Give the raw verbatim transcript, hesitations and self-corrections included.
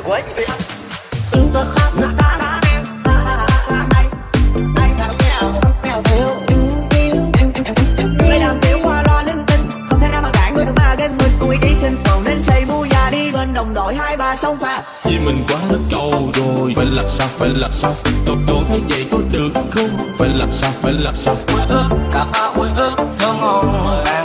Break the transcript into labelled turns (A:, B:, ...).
A: quá vậy.
B: Tôi khóc nó đã đã em anh thằng nghèo nghèo thiếu người làm tiểu qua lo linh tinh không thể nào mà cản người thứ ba đến mình cùng ý ký sinh tồn nên xây mua già đi bên đồng đội hai ba sông pha
C: vì mình quá lớn cầu rồi phải làm sao phải làm sao tôi tôi thấy vậy có được không phải làm sao phải làm sao
B: ước cà phê ước thơm ngon